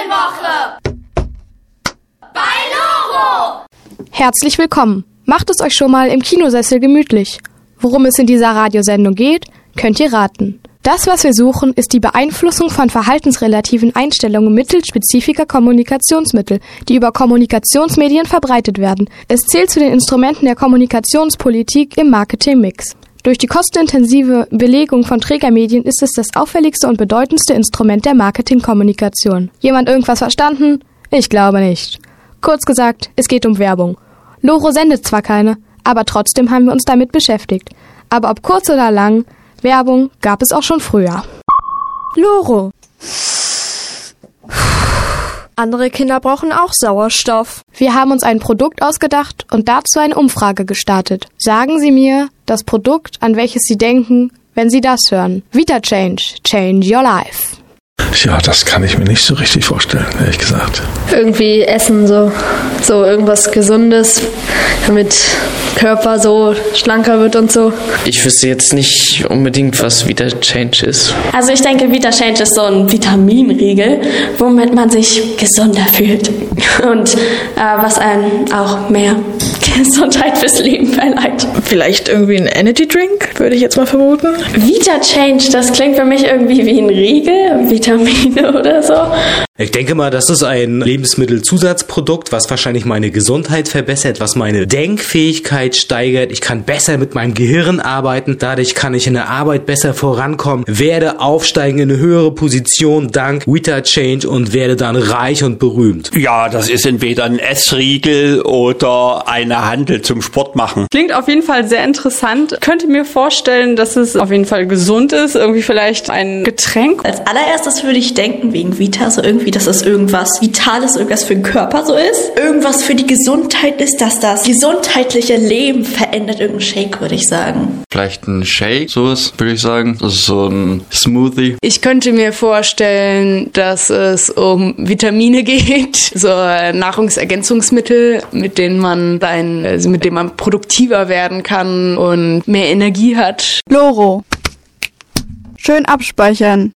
Medienwoche bei Loro. Herzlich willkommen. Macht es euch schon mal im Kinosessel gemütlich. Worum es in dieser Radiosendung geht, könnt ihr raten. Das, was wir suchen, ist die Beeinflussung von verhaltensrelativen Einstellungen mittels spezifischer Kommunikationsmittel, die über Kommunikationsmedien verbreitet werden. Es zählt zu den Instrumenten der Kommunikationspolitik im Marketingmix. Durch die kostenintensive Belegung von Trägermedien ist es das auffälligste und bedeutendste Instrument der Marketingkommunikation. Jemand irgendwas verstanden? Ich glaube nicht. Kurz gesagt, es geht um Werbung. Loro sendet zwar keine, aber trotzdem haben wir uns damit beschäftigt. Aber ob kurz oder lang, Werbung gab es auch schon früher. Loro. Andere Kinder brauchen auch Sauerstoff. Wir haben uns ein Produkt ausgedacht und dazu eine Umfrage gestartet. Sagen Sie mir das Produkt, an welches Sie denken, wenn Sie das hören. VitaChange. Change your life. Ja, das kann ich mir nicht so richtig vorstellen, ehrlich gesagt. Irgendwie Essen, so irgendwas Gesundes, damit Körper so schlanker wird und so. Ich wüsste jetzt nicht unbedingt, was VitaChange ist. Also ich denke, VitaChange ist so ein Vitaminriegel, womit man sich gesunder fühlt und was einem auch mehr Gesundheit fürs Leben verleiht. Vielleicht irgendwie ein Energy Drink, würde ich jetzt mal vermuten. VitaChange, das klingt für mich irgendwie wie ein Riegel, Vitamine oder so. Ich denke mal, das ist ein Lebensmittelzusatzprodukt, was wahrscheinlich meine Gesundheit verbessert, was meine Denkfähigkeit steigert. Ich kann besser mit meinem Gehirn arbeiten, dadurch kann ich in der Arbeit besser vorankommen, werde aufsteigen in eine höhere Position dank VitaChange und werde dann reich und berühmt. Ja, das ist entweder ein Essriegel oder eine Handel zum Sport machen. Klingt auf jeden Fall sehr interessant. Ich könnte mir vorstellen, dass es auf jeden Fall gesund ist. Irgendwie vielleicht ein Getränk. Als allererstes würde ich denken, wegen Vita, so irgendwie, dass es irgendwas Vitales, irgendwas für den Körper so ist. Irgendwas für die Gesundheit ist, dass das gesundheitliche Leben verändert. Irgendein Shake, würde ich sagen. Vielleicht ein Shake, sowas, würde ich sagen. Das ist so ein Smoothie. Ich könnte mir vorstellen, dass es um Vitamine geht. So Nahrungsergänzungsmittel, mit denen man produktiver werden kann und mehr Energie hat. Loro. Schön abspeichern.